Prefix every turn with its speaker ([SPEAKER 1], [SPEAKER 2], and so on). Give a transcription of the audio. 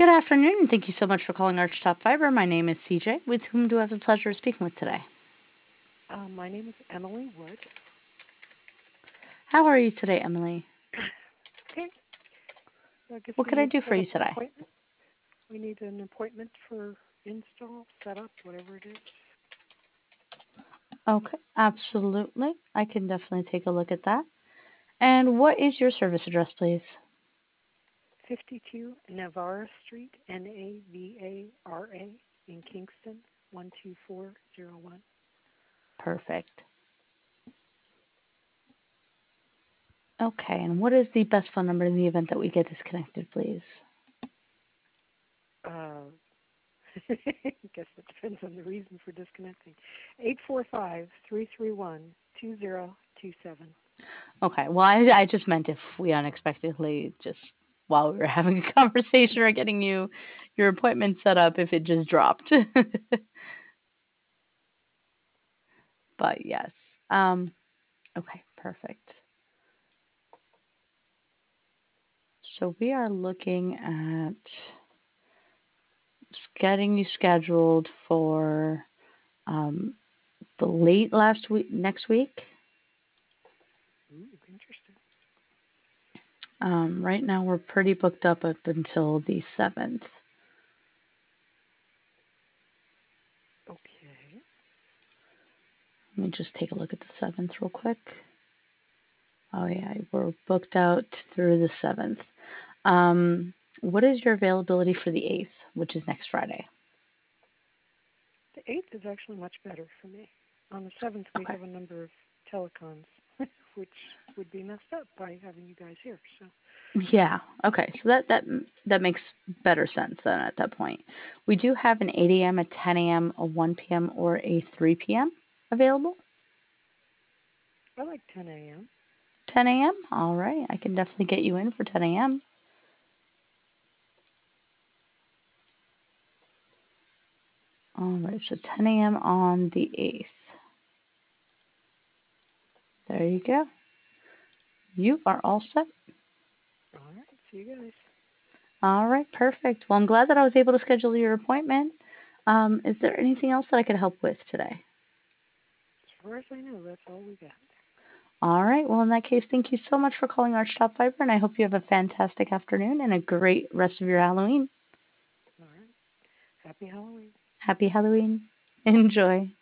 [SPEAKER 1] Good afternoon, and thank you so much for calling Arch Top Fiber. My name is CJ. With whom do I have the pleasure of speaking with today?
[SPEAKER 2] My name is Emily Wood.
[SPEAKER 1] How are you today, Emily?
[SPEAKER 2] Okay, so I guess
[SPEAKER 1] What
[SPEAKER 2] we
[SPEAKER 1] can I
[SPEAKER 2] need to
[SPEAKER 1] do
[SPEAKER 2] set
[SPEAKER 1] for
[SPEAKER 2] up
[SPEAKER 1] you
[SPEAKER 2] an
[SPEAKER 1] today?
[SPEAKER 2] appointment. We need an appointment for install, setup, whatever it is.
[SPEAKER 1] Okay, absolutely. I can definitely take a look at that. And what is your service address, please?
[SPEAKER 2] 52 Navarra Street, Navara, in Kingston, 12401.
[SPEAKER 1] Perfect. Okay, and what is the best phone number in the event that we get disconnected, please?
[SPEAKER 2] Uh, I guess it depends on the reason for disconnecting. 845-331-2027.
[SPEAKER 1] Okay, well, I just meant if we unexpectedly, just while we were having a conversation or getting your appointment set up, if it just dropped. But yes. Okay, perfect. So we are looking at getting you scheduled for um, the late last week, next week.
[SPEAKER 2] Ooh, interesting.
[SPEAKER 1] Right now we're pretty booked up until the 7th.
[SPEAKER 2] Okay.
[SPEAKER 1] Let me just take a look at the 7th real quick. Oh yeah, we're booked out through the 7th. What is your availability for the 8th, which is next Friday?
[SPEAKER 2] The 8th is actually much better for me. On the 7th, we
[SPEAKER 1] Okay.
[SPEAKER 2] have a number of telecons, which would be messed up by having you guys here. So,
[SPEAKER 1] Yeah. Okay. So that makes better sense then at that point. We do have an 8 a.m., a 10 a.m., a 1 p.m., or a 3 p.m. available.
[SPEAKER 2] I like 10 a.m.
[SPEAKER 1] 10 a.m. All right. I can definitely get you in for 10 a.m. All right. So 10 a.m. on the 8th. There you go. You are all set.
[SPEAKER 2] All right, see you guys.
[SPEAKER 1] All right. Perfect. Well, I'm glad that I was able to schedule your appointment. Is there anything else that I could help with today?
[SPEAKER 2] As far as I know, that's all we got.
[SPEAKER 1] All right. Well, in that case, thank you so much for calling Arch Top Fiber, and I hope you have a fantastic afternoon and a great rest of your Halloween.
[SPEAKER 2] All right, happy Halloween.
[SPEAKER 1] Happy Halloween. Enjoy.